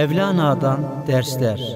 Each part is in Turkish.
Mevlana'dan dersler.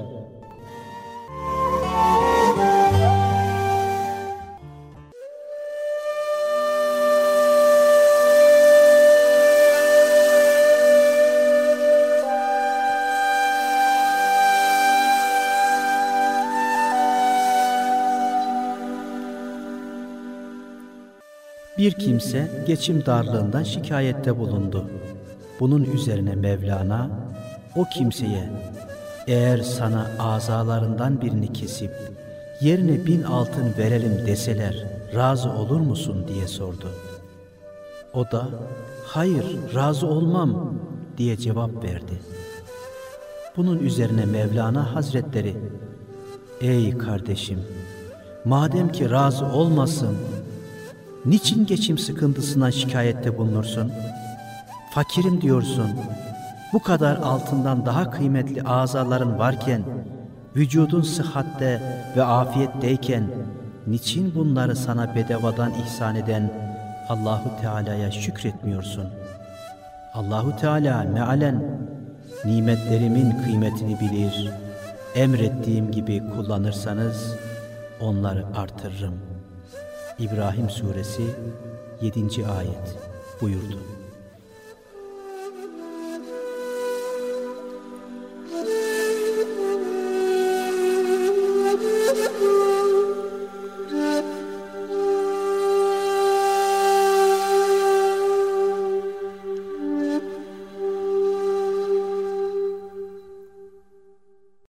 Bir kimse geçim darlığından şikayette bulundu. Bunun üzerine Mevlana o kimseye eğer sana azalarından birini kesip yerine 1000 altın verelim deseler razı olur musun diye sordu. O da hayır razı olmam diye cevap verdi. Bunun üzerine Mevlana Hazretleri ey kardeşim madem ki razı olmasın niçin geçim sıkıntısından şikayette bulunursun? Fakirim diyorsun. Bu kadar altından daha kıymetli azaların varken, vücudun sıhhatte ve afiyetteyken, niçin bunları sana bedavadan ihsan eden Allahu Teala'ya şükretmiyorsun? Allahu Teala mealen nimetlerimin kıymetini bilir. Emrettiğim gibi kullanırsanız onları artırırım. İbrahim Suresi 7. ayet buyurdu.